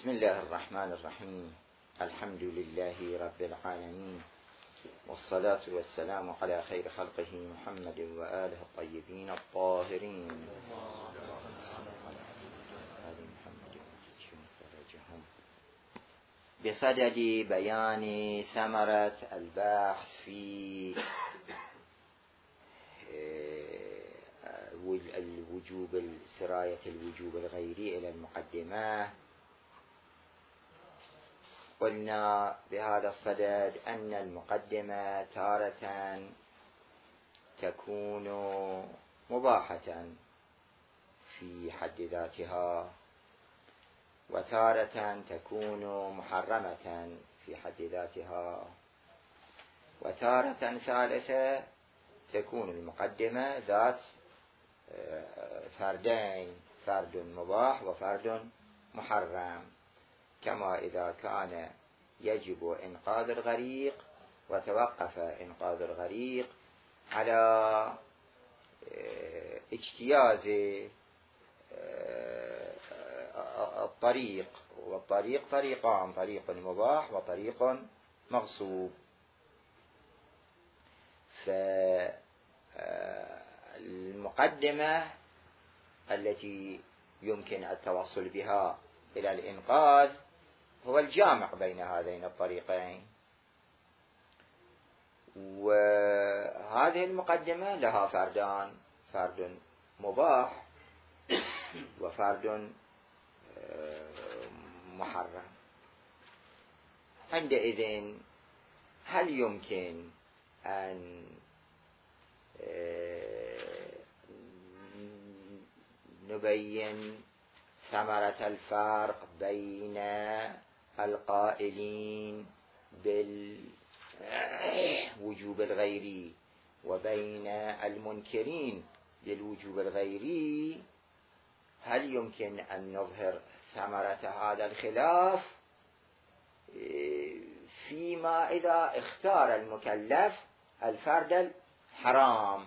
بسم الله الرحمن الرحيم. الحمد لله رب العالمين، والصلاة والسلام على خير خلقه محمد وآله الطيبين الطاهرين. بصدد بيان ثمرة البحث في سراية الوجوب الغيري إلى المقدمة، قلنا بهذا الصدد أن المقدمة تارة تكون مباحة في حد ذاتها، وتارة تكون محرمة في حد ذاتها، وتارة ثالثة تكون المقدمة ذات فردين، فرد مباح وفرد محرم، كما إذا كان يجب إنقاذ الغريق وتوقف إنقاذ الغريق على اجتياز الطريق، والطريق طريقان، طريق مباح وطريق مغصوب. فالمقدمة التي يمكن التوصل بها إلى الإنقاذ هو الجامع بين هذين الطريقين، وهذه المقدمة لها فردان، فرد مباح وفرد محرم. عندئذ هل يمكن أن نبين ثمرة الفرق بين القائلين بالوجوب الغيري وبين المنكرين للوجوب الغيري؟ هل يمكن أن نظهر ثمرة هذا الخلاف فيما إذا اختار المكلف الفرد الحرام،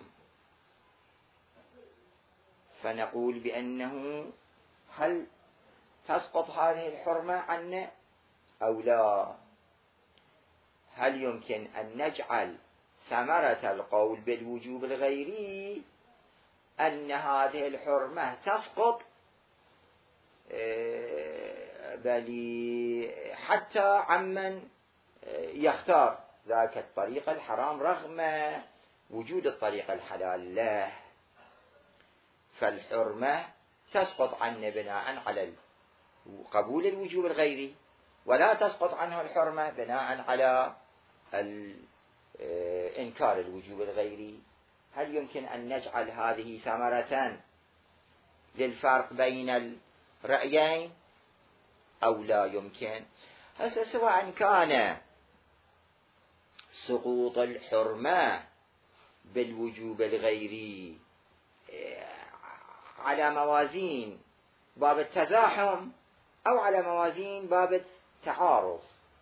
فنقول بأنه هل تسقط هذه الحرمة عنه أو لا؟ هل يمكن أن نجعل ثمرة القول بالوجوب الغيري أن هذه الحرمة تسقط بل حتى عمن يختار ذاك الطريق الحرام رغم وجود الطريق الحلال له؟ فالحرمة تسقط عنه بناء على قبول الوجوب الغيري، ولا تسقط عنه الحرمة بناء على إنكار الوجوب الغيري. هل يمكن أن نجعل هذه ثمرة للفرق بين الرأيين أو لا يمكن؟ سواء كان سقوط الحرمة بالوجوب الغيري على موازين باب التزاحم أو على موازين باب التعارض،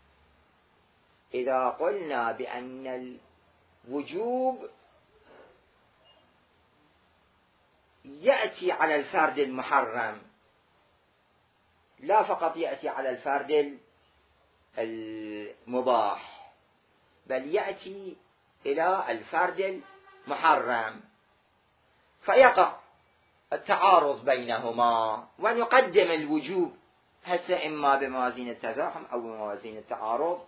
إذا قلنا بأن الوجوب يأتي على الفرد المحرم، لا فقط يأتي على الفرد المباح، بل يأتي إلى الفرد المحرم، فيقع التعارض بينهما، ونقدم الوجوب هسه إما بموازين التزاحم أو بموازين التعارض،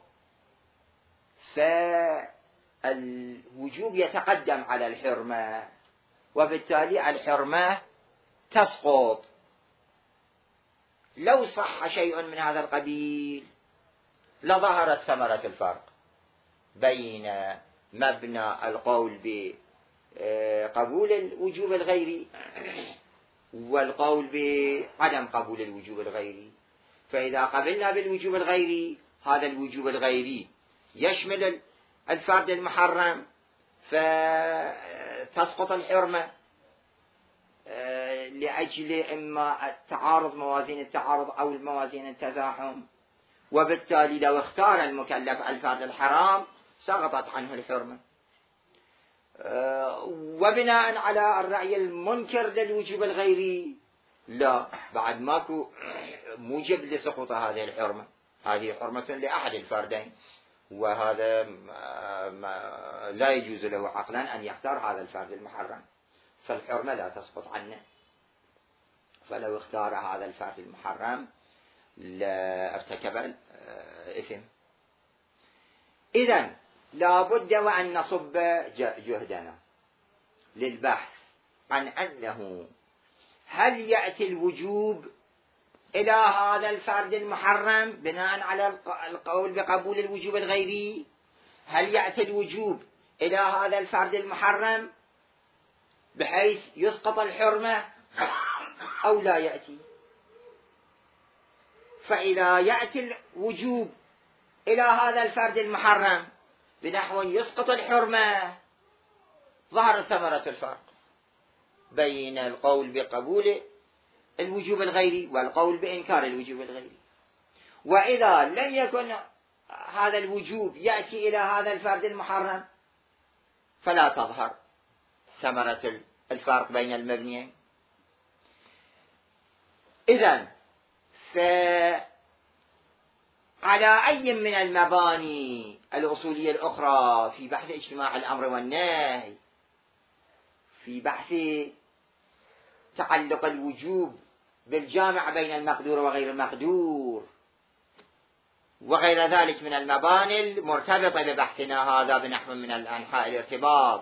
فالوجوب يتقدم على الحرمة، وبالتالي الحرمة تسقط. لو صح شيء من هذا القبيل لظهرت ثمرة الفرق بين مبنى القول بقبول الوجوب الغيري والقول بعدم قبول الوجوب الغيري. فإذا قبلنا بالوجوب الغيري، هذا الوجوب الغيري يشمل الفرد المحرم، فتسقط الحرمة لأجل إما التعارض، موازين التعارض أو الموازين التزاحم، وبالتالي لو اختار المكلف الفرد الحرام سقطت عنه الحرمة. وبناء على الرأي المنكر للوجوب الغيري لا، بعد ماكو موجب لسقوط هذه الحرمة. هذه حرمة لأحد الفردين، وهذا لا يجوز له عقلا أن يختار هذا الفرد المحرم، فالحرمة لا تسقط عنه. فلو اختار هذا الفرد المحرم لارتكب الإثم. إذن لا بد وأن نصب جهدنا للبحث عن أنه هل يأتي الوجوب إلى هذا الفرد المحرم بناء على القول بقبول الوجوب الغيري؟ هل يأتي الوجوب إلى هذا الفرد المحرم بحيث يسقط الحرمة أو لا يأتي؟ فإذا يأتي الوجوب إلى هذا الفرد المحرم بنحو يسقط الحرمة، ظهر ثمرة الفرق بين القول بقبول الوجوب الغيري والقول بإنكار الوجوب الغيري. وإذا لم يكن هذا الوجوب يأتي إلى هذا الفرد المحرم فلا تظهر ثمرة الفرق بين المبنيين. إذن فعلى أي من المباني الأصولية الأخرى في بحث اجتماع الأمر والنهي، في بحث تعلق الوجوب بالجامع بين المقدور وغير المقدور وغير ذلك من المباني المرتبطة ببحثنا هذا بنحو من الأنحاء الارتباط،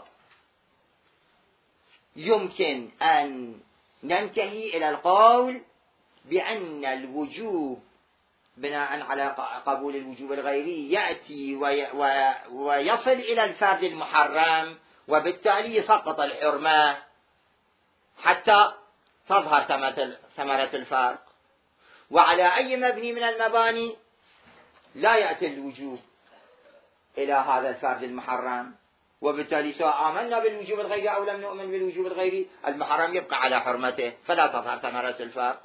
يمكن أن ننتهي إلى القول بأن الوجوب بناء على قبول الوجوب الغيري يأتي ويصل إلى الفرد المحرم، وبالتالي يسقط الحرمة حتى تظهر ثمرة الفرق. وعلى أي مبني من المباني لا يأتي الوجوب إلى هذا الفرد المحرم، وبالتالي سواء آمنا بالوجوب الغيري أو لم نؤمن بالوجوب الغيري المحرم يبقى على حرمته، فلا تظهر ثمرة الفرق.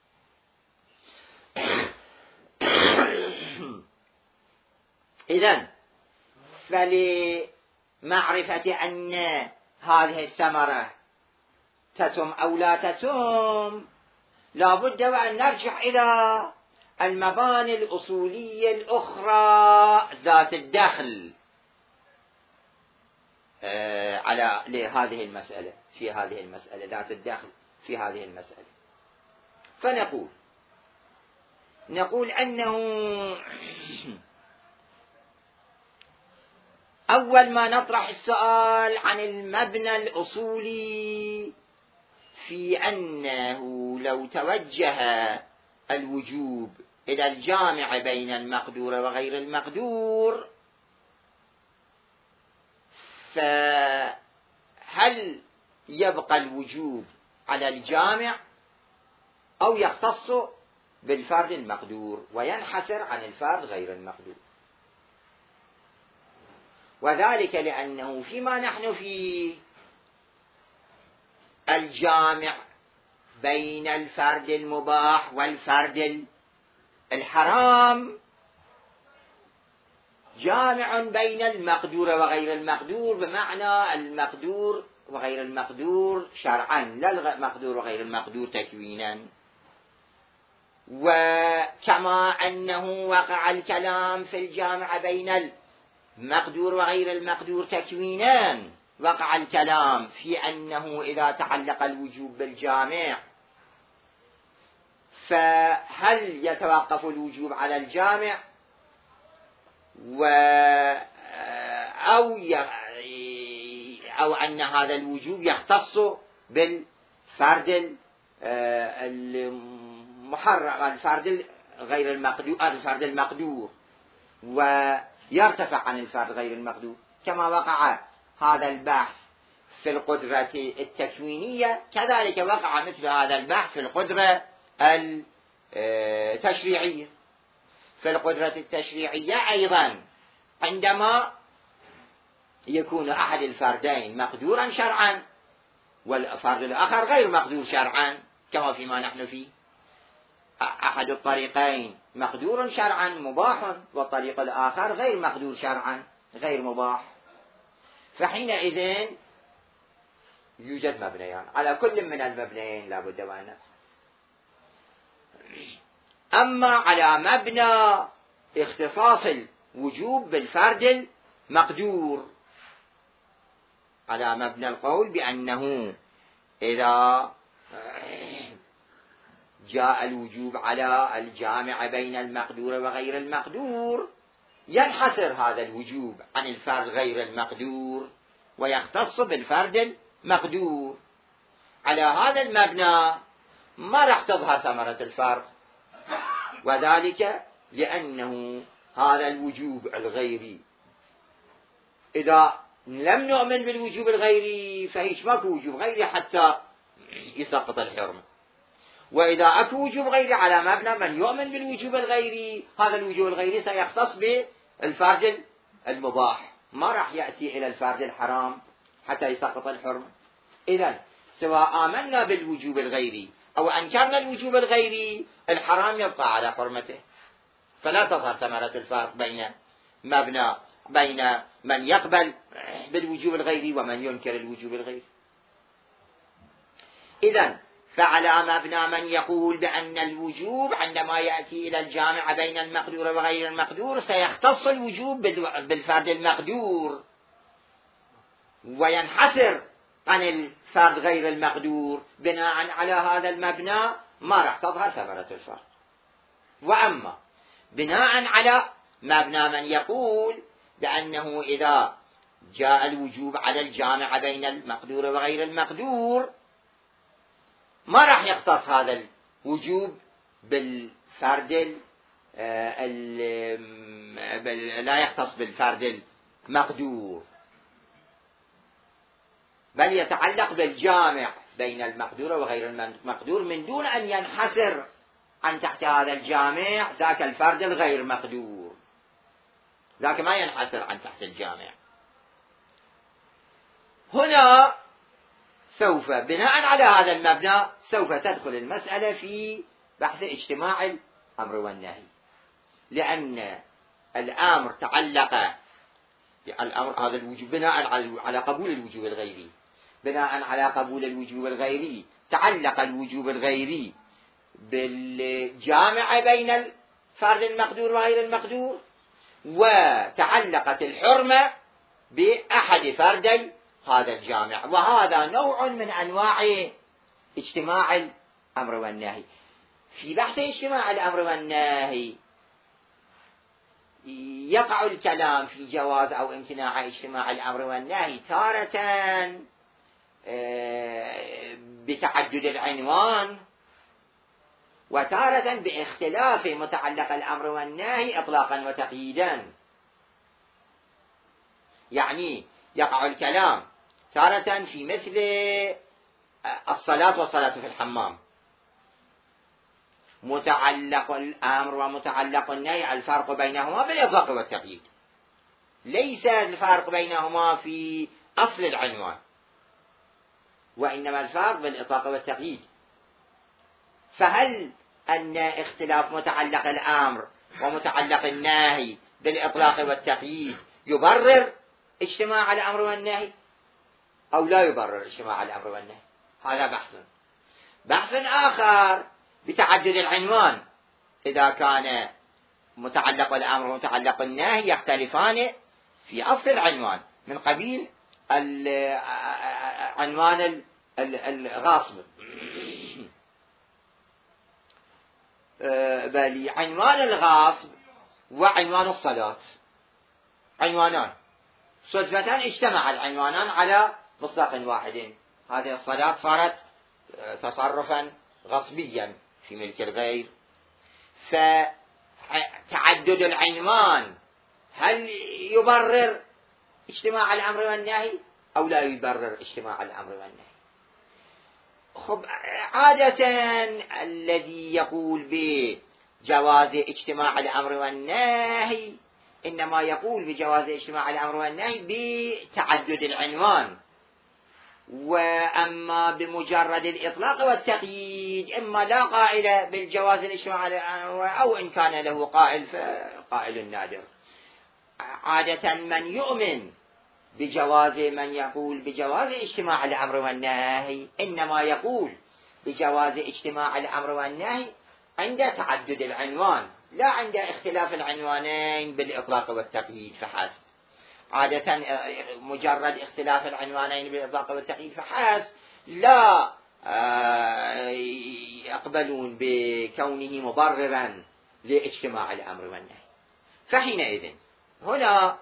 إذن فلمعرفة أن هذه الثمرة تتم أو لا تتم لا بد وأن نرجع إلى المباني الأصولية الأخرى ذات الدخل على لهذه المسألة، في هذه المسألة ذات الدخل في هذه المسألة. فنقول أنه أول ما نطرح السؤال عن المبنى الأصولي في أنه لو توجه الوجوب إلى الجامع بين المقدور وغير المقدور، فهل يبقى الوجوب على الجامع أو يختص بالفرد المقدور وينحسر عن الفرد غير المقدور؟ وذلك لأنه فيما نحن فيه الجامع بين الفرد المباح والفرد الحرام جامع بين المقدور وغير المقدور، بمعنى المقدور وغير المقدور شرعا، لا المقدور وغير المقدور تكوينا. وكما أنه وقع الكلام في الجامع بين المقدور وغير المقدور تكوينا، وقع الكلام في أنه إذا تعلق الوجوب بالجامع فهل يتوقف الوجوب على الجامع أو أن هذا الوجوب يختص بالفرد المحرم، الفرد غير المقدور، الفرد المقدور، ويرتفع عن الفرد غير المقدور، كما وقع هذا البحث في القدرة التكوينية كذلك وقع مثل هذا البحث في القدرة التشريعية. في القدرة التشريعية أيضا عندما يكون أحد الفردين مقدورا شرعا والفرد الآخر غير مقدور شرعا، كما فيما نحن فيه، أحد الطريقين مقدور شرعا مباح والطريق الآخر غير مقدور شرعا غير مباح، فحينئذ يوجد مبنيان، على كل من المبنيين لا بد وأن نبحث. أما على مبنى اختصاص الوجوب بالفرد المقدور، على مبنى القول بأنه إذا جاء الوجوب على الجامع بين المقدور وغير المقدور ينحصر هذا الوجوب عن الفرد غير المقدور ويختص بالفرد المقدور. على هذا المبنى ما راح تظهر ثمرة الفرق، وذلك لأنه هذا الوجوب الغيري إذا لم نؤمن بالوجوب الغيري فهيش ماكو وجوب غيري حتى يسقط الحرمة، وإذا أكو وجوب غيري على مبنى من يؤمن بالوجوب الغيري هذا الوجوب الغيري سيختص بالفرد المباح، ما راح يأتي إلى الفرد الحرام حتى يسقط الحرمة. إذن سواء آمنا بالوجوب الغيري أو أنكرنا الوجوب الغيري الحرام يبقى على حرمته، فلا تظهر ثمرة الفرق بين من يقبل بالوجوب الغيري ومن ينكر الوجوب الغيري. إذن فعلى مبنى من يقول بأن الوجوب عندما يأتي إلى الجامع بين المقدور وغير المقدور سيختص الوجوب بالفرد المقدور وينحصر عن الفرد غير المقدور، بناء على هذا المبنى ما راح تظهر ثمرة الفرق. وأما بناء على مبنى من يقول بأنه إذا جاء الوجوب على الجامع بين المقدور وغير المقدور ما راح يختص هذا الوجوب بالفرد لا يختص بالفرد المقدور، بل يتعلق بالجامع بين المقدور وغير المقدور من دون أن ينحصر عن تحت هذا الجامع ذاك الفرد الغير مقدور، ذاك ما ينحصر عن تحت الجامع. هنا سوف بناء على هذا المبنى سوف تدخل المسألة في بحث اجتماع الأمر والنهي، لأن الأمر تعلق الأمر هذا الوجوب بناء على قبول الوجوب الغيري، بناء على قبول الوجوب الغيري تعلق الوجوب الغيري بالجامع بين الفرد المقدور وغير المقدور، وتعلقت الحرمة بأحد فردي هذا الجامع، وهذا نوع من أنواع اجتماع الأمر والنهي. في بحث اجتماع الأمر والنهي يقع الكلام في جواز أو امتناع اجتماع الأمر والنهي تارة بتعدد العنوان وتارة باختلاف متعلق الأمر والنهي إطلاقا وتقييدا. يعني يقع الكلام تارة في مثل الصلاة والصلاة في الحمام، متعلق الأمر ومتعلق النهي الفرق بينهما بالإطلاق والتقييد، ليس الفرق بينهما في أصل العنوان، وإنما الفرق بالإطلاق والتقييد. فهل أن اختلاف متعلق الأمر ومتعلق النهي بالإطلاق والتقييد يبرر اجتماع الأمر والنهي أو لا يبرر اجتماع الأمر والنهي؟ هذا بحث آخر بتعدد العنوان، إذا كان متعلق الأمر ومتعلق النهي يختلفان في أصل العنوان من قبيل عنوان الغاصب، بل عنوان الغاصب وعنوان الصلاة عنوانان صدفة اجتمع العنوانان على مصداق واحد، هذه الصلاة صارت تصرفا غصبيا في ملك الغير. فتعدد العنوان هل يبرر اجتماع الأمر والنهي أو لا يبرر اجتماع الأمر والنهي؟ خب عادة الذي يقول بجواز اجتماع الأمر والنهي إنما يقول بجواز اجتماع الأمر والنهي بتعدد العنوان، وأما بمجرد الإطلاق والتقييد إما لا قائل بالجواز الاجتماع أو إن كان له قائل فقائل نادر. عادة من يؤمن بجواز من يقول بجواز اجتماع الأمر والنهي إنما يقول بجواز اجتماع الأمر والنهي عند تعدد العنوان، لا عند اختلاف العنوانين بالإطلاق والتقييد فحسب. عادة مجرد اختلاف العنوانين بالإطلاق والتقييد فحسب لا يقبلون بكونه مبررا لاجتماع الأمر والنهي. فحينئذ هنا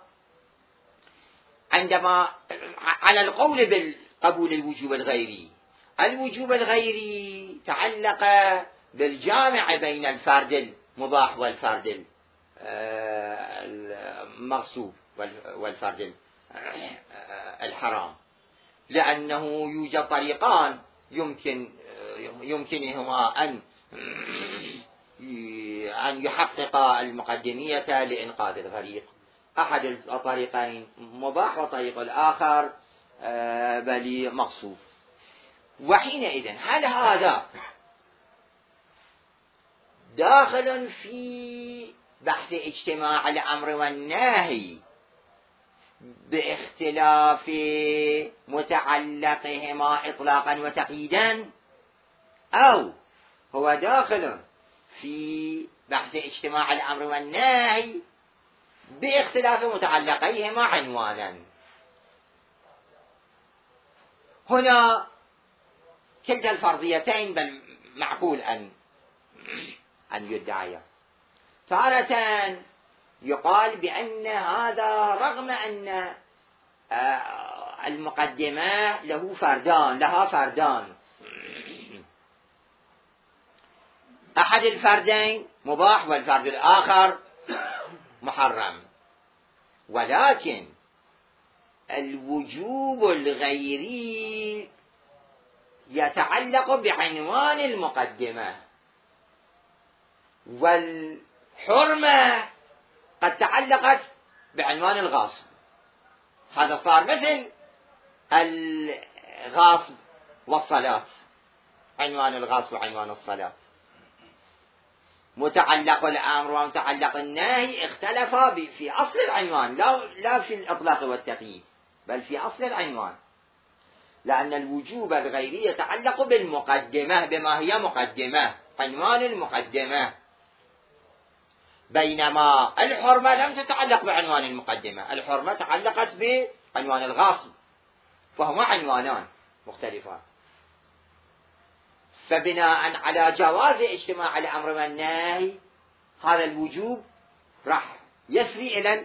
عندما على القول بالقبول الوجوب الغيري، الوجوب الغيري تعلق بالجامع بين الفرد المباح والفرد المغصوب والفرد الحرام، لأنه يوجد طريقان يمكنهما أن يحققا المقدمية لإنقاذ الغريق. أحد الطريقين مباح والطريق الآخر بل مغصوب. وحينئذ هل هذا داخل في بحث اجتماع الأمر والنهي باختلاف متعلقهما إطلاقا وتقييدا، أو هو داخل في بحث اجتماع الأمر والنهي باختلاف متعلقيهما عنوانا؟ هنا كلتا الفرضيتين بل معقول أن يدعيا. تارة يقال بأن هذا رغم أن المقدمة لها فردان، أحد الفردين مباح والفرد الآخر محرم، ولكن الوجوب الغيري يتعلق بعنوان المقدمة، والحرمة قد تعلقت بعنوان الغاصب. هذا صار مثل الغاصب والصلاة، عنوان الغاصب وعنوان الصلاة، متعلق الأمر ومتعلق النهي اختلفا في أصل العنوان، لا في الإطلاق والتقييد بل في أصل العنوان، لأن الوجوب الغيري يتعلق بالمقدمة، بما هي مقدمة، عنوان المقدمة، بينما الحرمة لم تتعلق بعنوان المقدمة، الحرمة تعلقت بعنوان الغاصب، فهما عنوانان مختلفان. فبناء على جواز اجتماع الأمر والنهي هذا الوجوب راح يسري إلى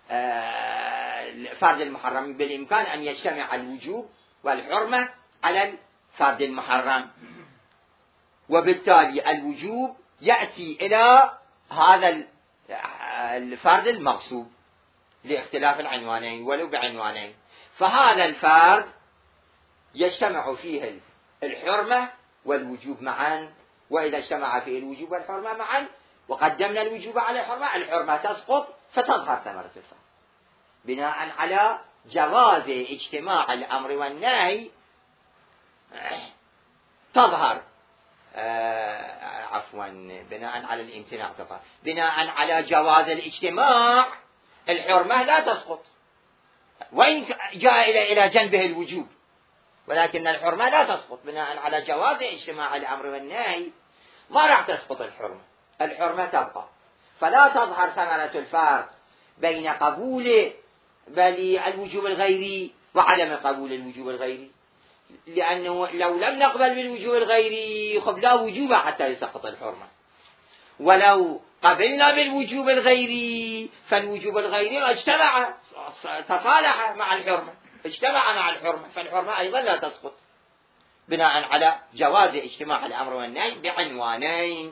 الفرد المحرم، بالإمكان أن يجتمع الوجوب والحرمة على الفرد المحرم، وبالتالي الوجوب يأتي إلى هذا الفرد المغصوب لاختلاف العنوانين ولو بعنوانين، فهذا الفرد يجتمع فيه الحرمة والوجوب معا، وإذا اجتمع فيه الوجوب والحرمة معا وقدمنا الوجوب على الحرمة، الحرمة تسقط فتظهر ثمرة الفرد. بناء على جواز اجتماع الأمر والنهي تظهر بناء على الامتناع تظهر، بناء على جواز الاجتماع الحرمة لا تسقط، وإن جاء إلى جنبه الوجوب، ولكن الحرمة لا تسقط. بناء على جواز اجتماع الأمر والنهي ما راح تسقط الحرمة تبقى، فلا تظهر ثمرة الفرق بين قبول الوجوب الغيري وعدم قبول الوجوب الغيري، لأنه لو لم نقبل بالوجوب الغيري لا وجوب حتى يسقط الحرمة، ولو قبلنا بالوجوب الغيري فالوجوب الغيري اجتمع تصالح مع الحرمة، اجتمع مع الحرمة، فالحرمة أيضا لا تسقط، بناء على جواز اجتماع الأمر والنهي بعنوانين.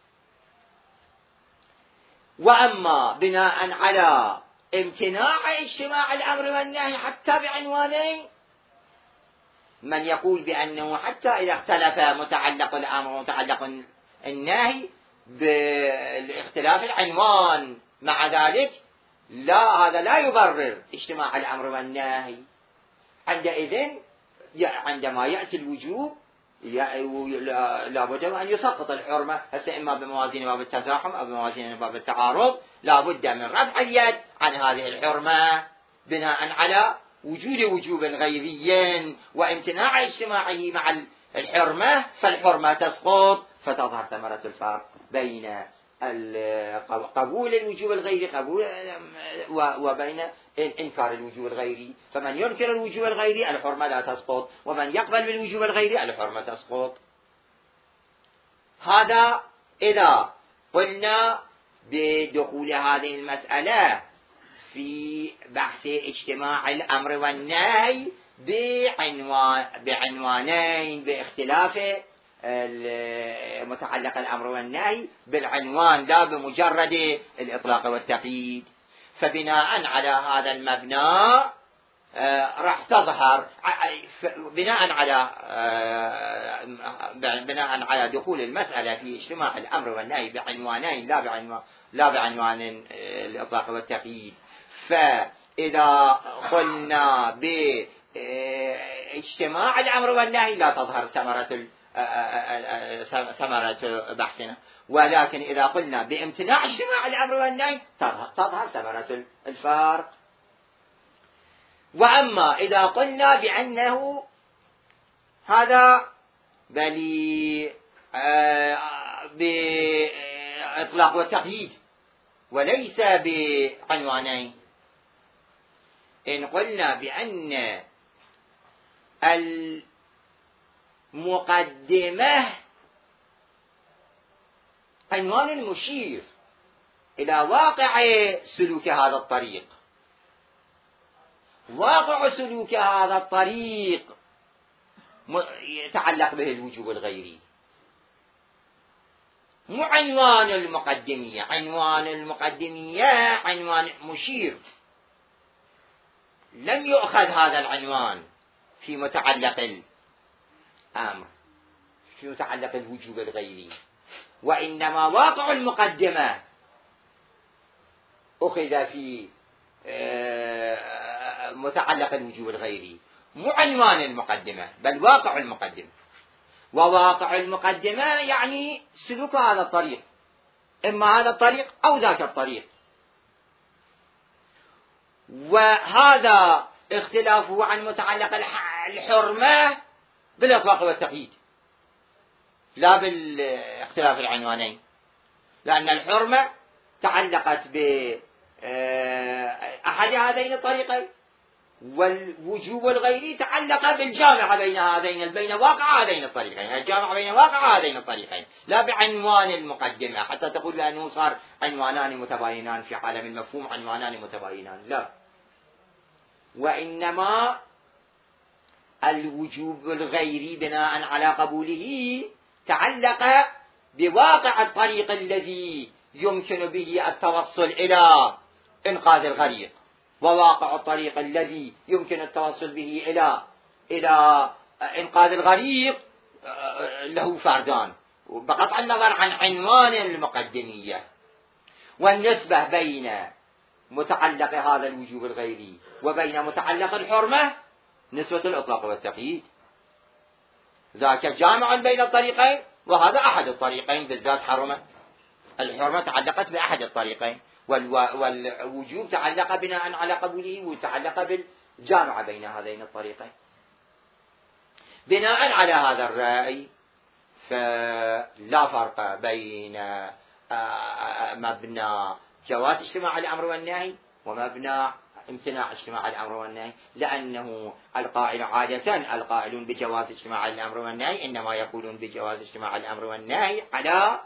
وأما بناء على امتناع اجتماع الأمر والنهي حتى بعنوانين، من يقول بأنه حتى إذا اختلف متعلق الأمر ومتعلق النهي بالاختلاف العنوان مع ذلك هذا لا يبرر اجتماع الأمر والنهي. عندئذ عندما يأتي الوجوب لابد أن يسقط الحرمة، هسه إما بموازين باب التزاحم أو بموازين باب التعارض، لابد من رفع اليد عن هذه الحرمة بناء على وجود وجوب غيري وامتناع اجتماعه مع الحرمة، فالحرمة تسقط فتظهر ثمرة الفرق بين قبول الوجوب الغيري وبين إنكار الوجوب الغيري. فمن ينكر الوجوب الغيري الحرمة لا تسقط، ومن يقبل بالوجوب الغيري الحرمة تسقط. هذا إذا قلنا بدخول هذه المسألة في بحث اجتماع الأمر والنهي بعنوانين، باختلاف متعلق الأمر والنهي بالعنوان لا بمجرد الإطلاق والتقييد. فبناء على هذا المبنى راح تظهر بناء على دخول المسألة في اجتماع الأمر والنهي بعنوانين لا بعنوان الإطلاق والتقييد. فإذا قلنا باجتماع الأمر والنهي لا تظهر ثمرة بحثنا، ولكن إذا قلنا بامتناع اجتماع الأمر والنهي تظهر ثمرة الفرق. وأما إذا قلنا بأنه هذا بإطلاق والتقييد وليس بعنوانين، إن قلنا بأن المقدمة عنوان مشير إلى واقع سلوك هذا الطريق، واقع سلوك هذا الطريق يتعلق به الوجوب الغيري، مو عنوان المقدمية. عنوان المقدمية عنوان مشير، لم يؤخذ هذا العنوان في متعلق الأمر، في متعلق الوجوب الغيري، وإنما واقع المقدمة أخذ في متعلق الوجوب الغيري، مو عنوان المقدمة بل واقع المقدمة. وواقع المقدمة يعني سلوك هذا الطريق، إما هذا الطريق أو ذاك الطريق. وهذا اختلافه عن متعلق الحرمة بالإطلاق والتقييد لا بالاختلاف العنوانين، لأن الحرمة تعلقت بأحد هذين الطريقين، والوجوب الغيري تعلق بالجامعة بين واقع هذين الطريقين، الجامعة بين واقع هذين الطريقين لا بعنوان المقدمة، حتى تقول لأنه صار عنوانان متباينان في عالم المفهوم، عنوانان متباينان، لا، وإنما الوجوب الغيري بناء على قبوله تعلق بواقع الطريق الذي يمكن به التوصل إلى إنقاذ الغريق، وواقع الطريق الذي يمكن التوصل به إلى إنقاذ الغريق له فردان، بقطع النظر عن عنوان المقدمية. والنسبة بين متعلق هذا الوجوب الغيري وبين متعلق الحرمة نسبة الإطلاق والتقييد، ذاك جامع بين الطريقين وهذا أحد الطريقين، بالذات الحرمة تعلقت بأحد الطريقين، والوجوب تعلق بناء على قبوله وتعلق بالجامعة بين هذين الطريقين. بناء على هذا الرأي فلا فرق بين مبنى جواز اجتماع الأمر والنهي ومبنى امتناع اجتماع الأمر والنهي، لأنه القائلون بجواز اجتماع الأمر والنهي إنما يقولون بجواز اجتماع الأمر والنهي على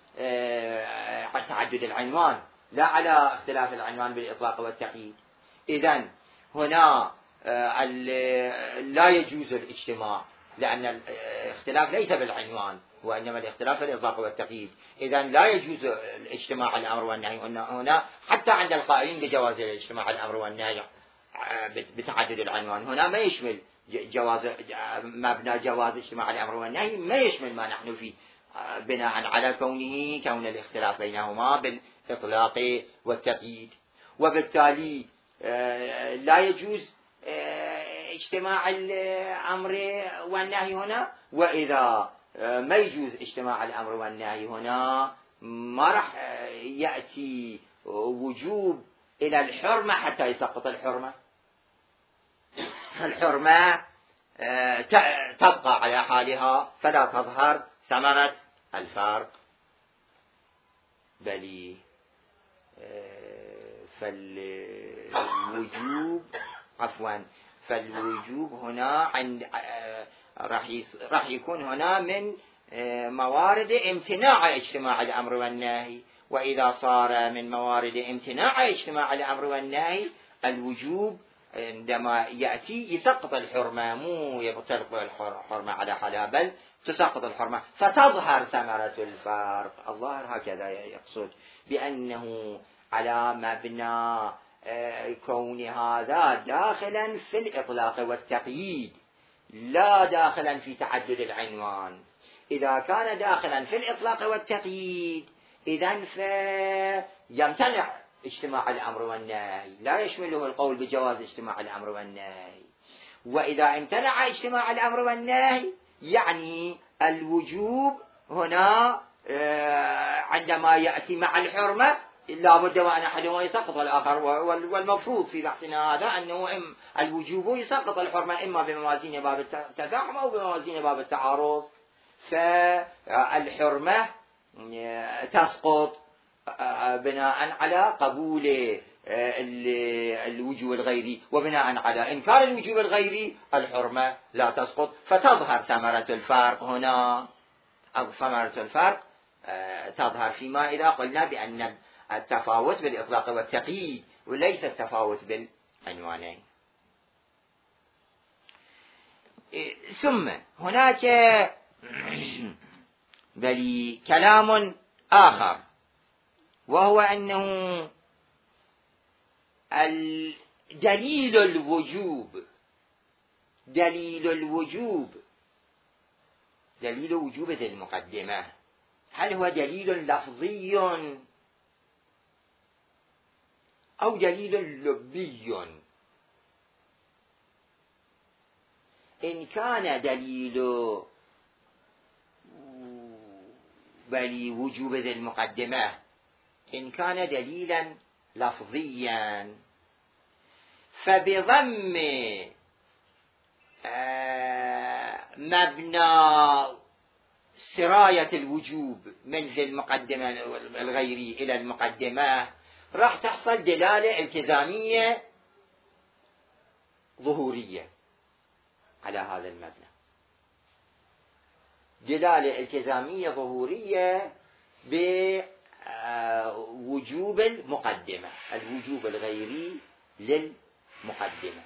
تعدد العنوان لا على اختلاف العنوان بالإطلاق والتقييد. إذن هنا لا يجوز الاجتماع، لأن الاختلاف ليس بالعنوان وإنما الاختلاف بالإطلاق والتقييد. إذن لا يجوز الاجتماع الأمر والنهي هنا، حتى عند القائلين بجواز اجتماع الأمر والنهي بتعدد العنوان، هنا ما يشمل مبنى جواز اجتماع الأمر والنهي، ما يشمل ما نحن فيه بناء على كون الاختلاف بينهما بالإطلاق والتقييد. وبالتالي لا يجوز اجتماع الأمر والنهي هنا. وإذا ما يجوز اجتماع الأمر والنهي هنا ما راح يأتي وجوب إلى الحرمة حتى يسقط الحرمة. الحرمة تبقى على حالها فلا تظهر ثمرة الفرق بل فالوجوب هنا عند راح يكون هنا من موارد امتناع اجتماع الأمر والنهي، وإذا صار من موارد امتناع اجتماع الأمر والنهي الوجوب عندما يأتي يسقط الحرمة، مو يبطل الحرمة على حالها بل تسقط الحرمة، فتظهر ثمرة الفرق. الظاهر هكذا يقصد بأنه على مبنى كون هذا داخلا في الإطلاق والتقييد لا داخلا في تعدد العنوان. إذا كان داخلا في الإطلاق والتقييد إذن فيمتنع اجتماع الأمر والنهي، لا يشمله القول بجواز اجتماع الأمر والنهي. وإذا امتنع اجتماع الأمر والنهي يعني الوجوب هنا عندما يأتي مع الحرمة لا بد وأن أحدهما يسقط الآخر، والمفروض في بحثنا هذا أنه الوجوب يسقط الحرمة إما بموازين باب التزاحم أو بموازين باب التعارض، فالحرمة تسقط بناء على قبول الوجوب الغيري، وبناء على إنكار الوجوب الغيري الحرمة لا تسقط، فتظهر ثمرة الفرق هنا، أو ثمرة الفرق تظهر فيما إذا قلنا بأن التفاوت بالإطلاق والتقييد وليس التفاوت بالعنوانين. ثم هناك بل كلام آخر، وهو أنه دليل وجوب ذي المقدمة هل هو دليل لفظي أو دليل لبي؟ إن كان دليل بل وجوب ذي المقدمة إن كان دليلا لفظيا فبضم مبنى سراية الوجوب من ذي المقدمة الغيري إلى المقدمة راح تحصل دلالة التزامية ظهورية على هذا المبنى، دلالة التزامية ظهورية بوجوب المقدمة، الوجوب الغيري للمقدمة.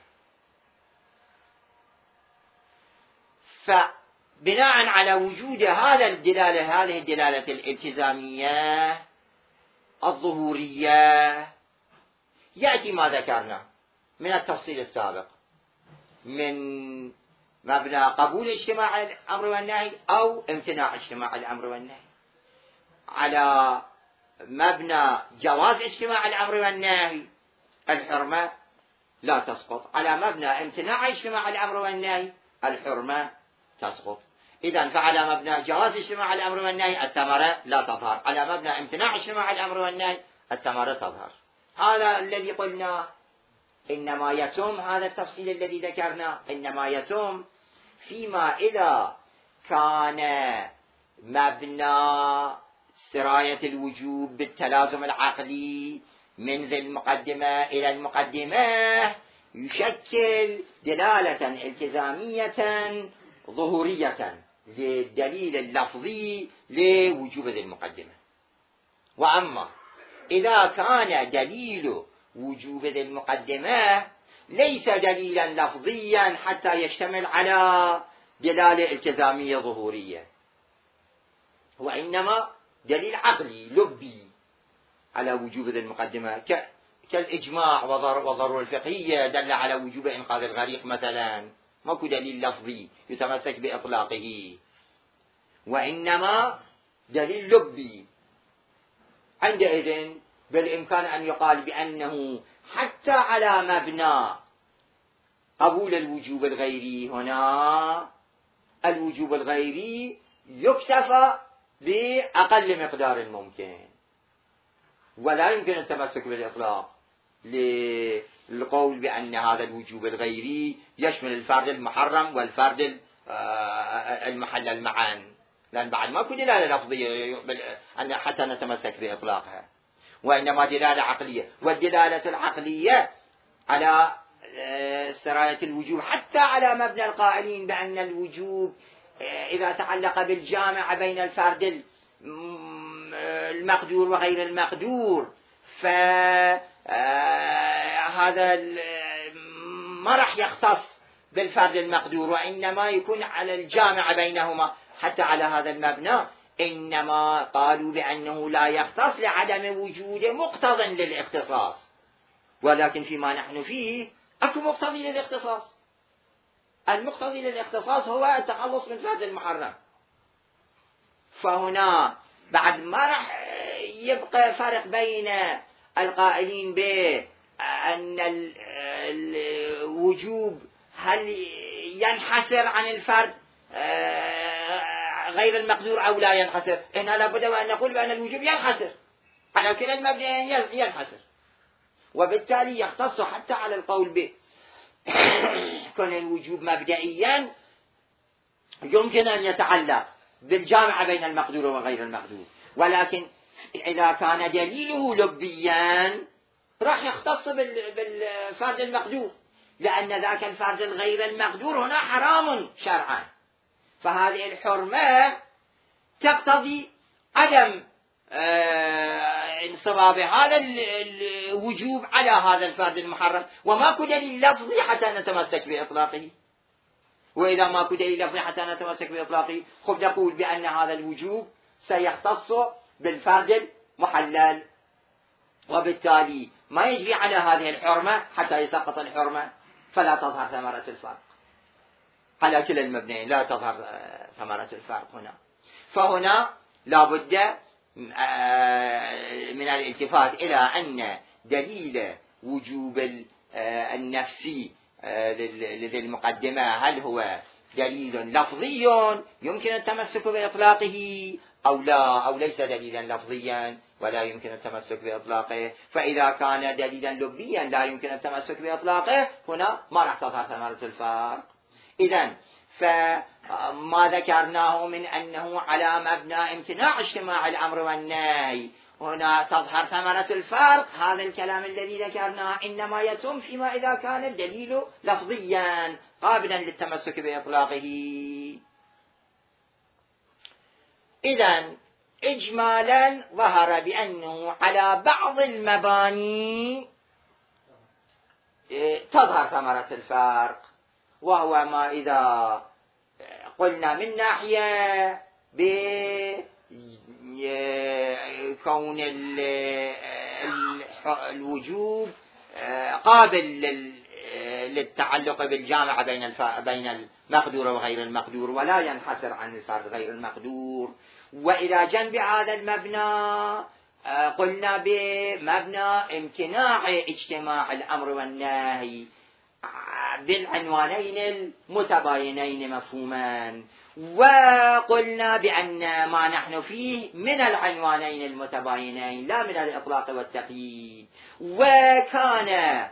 فبناء على وجود هذه الدلالة الالتزامية الظهورية يأتي ما ذكرنا من التفصيل السابق من مبنى قبول اجتماع الأمر والنهي أو امتناع اجتماع الأمر والنهي، على مبنى جواز اجتماع الأمر والنهي الحرمة لا تسقط، على مبنى امتناع اجتماع الأمر والنهي الحرمة تسقط. إذن فعلى مبنى جواز اجتماع الأمر والنهي الثمرة لا تظهر، على مبنى امتناع اجتماع الأمر والنهي الثمرة تظهر. هذا الذي قلنا إنما يتم هذا التفصيل الذي ذكرنا إنما يتم فيما إذا كان مبنى سراية الوجوب بالتلازم العقلي من ذي المقدمة إلى المقدمة يشكل دلالة التزامية ظهورية للدليل اللفظي لوجوب ذي المقدمة. وأما إذا كان دليل وجوب ذي المقدمة ليس دليلا لفظيا حتى يشتمل على دلالة التزامية ظهورية، وإنما دليل عقلي لبي على وجوب ذي المقدمة كالإجماع وضرورة الفقهية دل على وجوب إنقاذ الغريق مثلا، ماكو دليل لفظي يتمسك بإطلاقه، وإنما دليل لبي. عندئذ بالإمكان أن يقال بأنه حتى على مبنى قبول الوجوب الغيري هنا الوجوب الغيري يكتفى بأقل مقدار ممكن، ولا يمكن التمسك بالإطلاق للقول بأن هذا الوجوب الغيري يشمل الفرد المحرم والفرد المحلل معا، لأن بعد ماكو دلالة لفظية أن حتى نتمسك بإطلاقها، وإنما دلالة عقلية، والدلالة العقلية على سراية الوجوب حتى على مبنى القائلين بأن الوجوب إذا تعلق بالجامع بين الفرد المقدور وغير المقدور، فهذا ما راح يختص بالفرد المقدور، وإنما يكون على الجامع بينهما. حتى على هذا المبنى إنما قالوا بأنه لا يختص لعدم وجود مقتضى للاختصاص، ولكن فيما نحن فيه أكو مقتضي للاختصاص. المقتضي للاختصاص هو التخلص من فرد المحرم. فهنا بعد ما راح يبقى فرق بين القائلين بأن الوجوب هل ينحسر عن الفرد غير المقدور أو لا ينحسر. هنا لابد وأن نقول بأن الوجوب ينحسر على كلا المبنيين، ينحسر، وبالتالي يختص حتى على القول كون الوجوب مبدئيا يمكن أن يتعلق بالجامعة بين المقدور وغير المقدور، ولكن إذا كان دليله لبيا راح يختص بالفرد المقدور، لأن ذاك الفرد الغير المقدور هنا حرام شرعا، فهذه الحرمة تقتضي عدم انصباب هذا الوجوب على هذا الفرد المحرم، وماكو دليل لفظي حتى نتمسك بإطلاقه. وإذا ماكو دليل لفظي حتى نتمسك بإطلاقه، خب نقول بأن هذا الوجوب سيختص بالفرد المحلل، وبالتالي ما يجري على هذه الحرمة حتى يسقط الحرمة، فلا تظهر ثمرة الفرق على كلا المبنيين، لا تظهر ثمرة الفرق هنا. فهنا لا بد من الالتفات إلى أن دليل وجوب النفسي لذي المقدمة هل هو دليل لفظي يمكن التمسك بإطلاقه أو لا، أو ليس دليلا لفظيا ولا يمكن التمسك بإطلاقه. فإذا كان دليلا لبيا لا يمكن التمسك بإطلاقه، هنا ما راح تظهر ثمرة الفرق. إذن فما ذكرناه من أنه على مبنى امتناع اجتماع الأمر والنهي هنا تظهر ثمرة الفرق، هذا الكلام الذي ذكرناه إنما يتم فيما إذا كان الدليل لفظيا قابلا للتمسك بإطلاقه. إذن إجمالا ظهر بأنه على بعض المباني تظهر ثمرة الفرق، وهو ما إذا قلنا من ناحية بكون الوجوب قابل للتعلق بالجامعة بين المقدور وغير المقدور، ولا ينحسر عن الفرد غير المقدور. وإلى جنب هذا المبنى قلنا بمبنى امتناع اجتماع الأمر والنهي بالعنوانين المتباينين مفهوما، وقلنا بأن ما نحن فيه من العنوانين المتباينين لا من الإطلاق والتقييد. وكان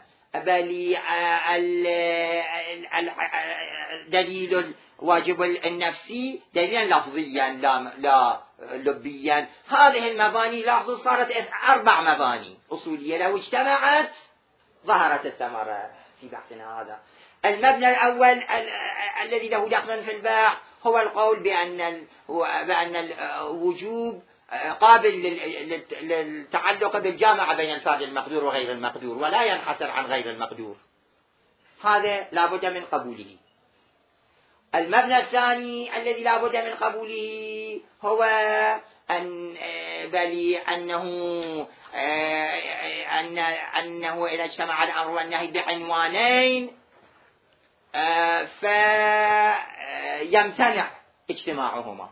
دليل الواجب النفسي دليلا لفظيا لا لبيا. هذه المباني لاحظوا صارت 4 مباني أصولية، لو اجتمعت ظهرت الثمرة في بحثنا هذا. المبنى الأول الذي له دخل في البحث هو القول بأن الوجوب قابل للتعلق بالجامعة بين الفرد المقدور وغير المقدور، ولا ينحسر عن غير المقدور، هذا لا بد من قبوله. المبنى الثاني الذي لا بد من قبوله هو أنه إذا اجتمع الأمر والنهي بعنوانين فيمتنع اجتماعهما.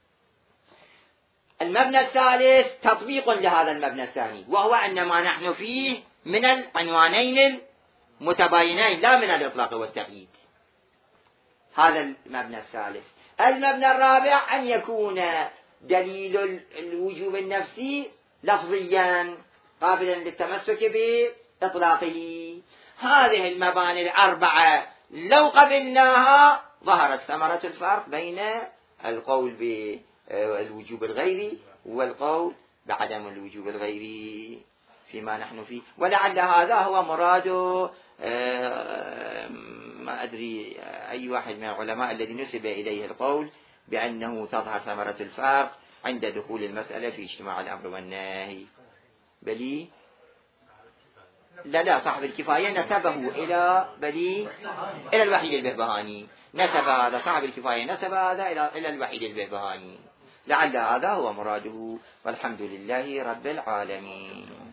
المبنى الثالث تطبيق لهذا المبنى الثاني، وهو أن ما نحن فيه من العنوانين المتباينين لا من الإطلاق والتقييد. هذا المبنى الثالث. المبنى الرابع أن يكون دليل الوجوب النفسي لفظيا قابلا للتمسك بإطلاقه. هذه المباني 4 لو قبلناها ظهرت ثمرة الفرق بين القول الوجوب الغيري والقول بعدم الوجوب الغيري فيما نحن فيه. ولعل هذا هو مراد ما أدري أي واحد من العلماء الذي نسب إليه القول بأنه تظهر ثمرة الفرق عند دخول المسألة في اجتماع الأمر والنهي. بلي لا صاحب الكفاية نسبه إلى الوحيد البهبهاني، نسب هذا صاحب الكفاية نسب هذا إلى الوحيد البهبهاني، لعل هذا هو مراده، والحمد لله رب العالمين.